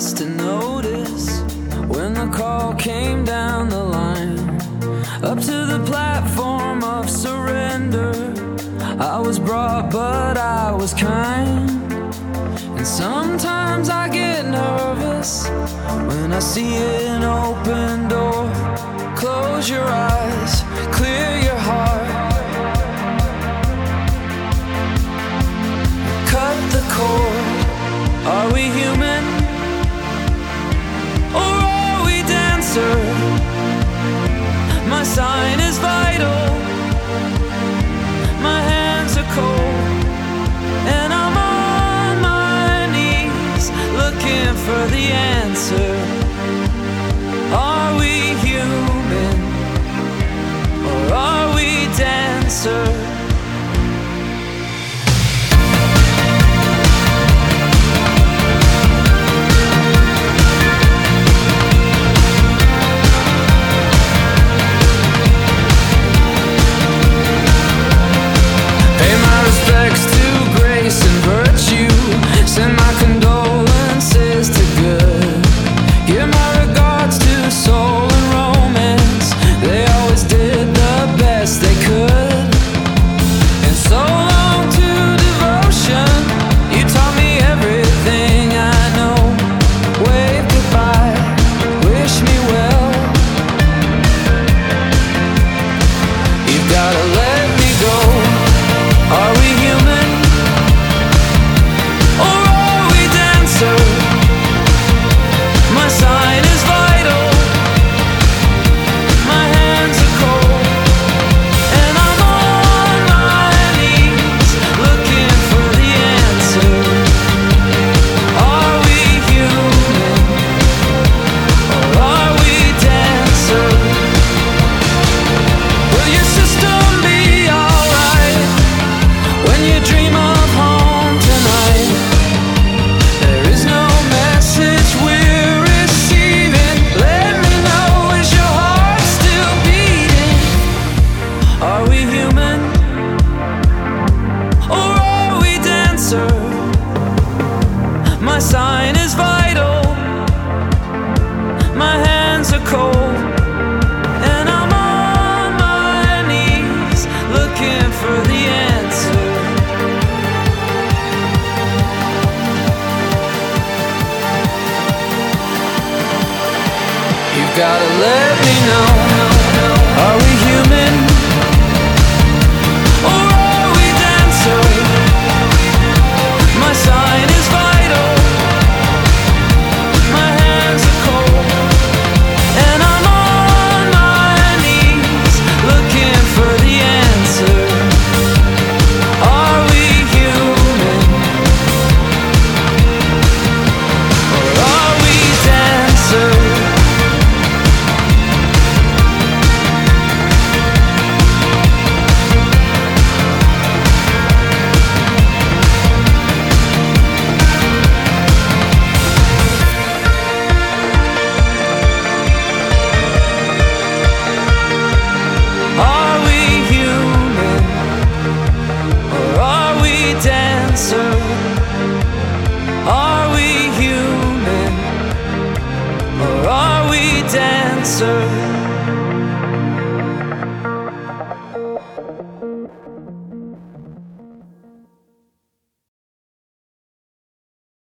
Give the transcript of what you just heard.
last to notice when the call came down the line, up to the platform of surrender. I was brought, but I was kind. And sometimes I get nervous when I see an open door. Close your eyes, clear your heart, cut the cord. Are we human, or are we dancer? My sign is vital, my hands are cold, and I'm on my knees looking for the answer. Are we human, or are we dancer? Respects to grace and virtue. Send my condolences to good. Give my regards to soul and romance. They always did the best they could. And so long to devotion. You taught me everything I know. Wave goodbye, wish me well. You've gotta let me go. Are we human, or are we dancer? My sign is vital, my hands are cold, and I'm on my knees looking for the answer. Are we human, or are we dancer? Will your system be alright when you dream of home tonight? There is no message we're receiving. Let me know, is your heart still beating? Are we human, or are we dancer? My sign is vital, my hands are cold, and I'm on my knees looking for the answer. You've gotta let me know. Are we human, or are we dancer? My sign is vital, my hands are cold, and I'm on my knees looking for the answer. Are we human, or are we dancer? Are we human, or are we dancer? Are we human, or are we dancer?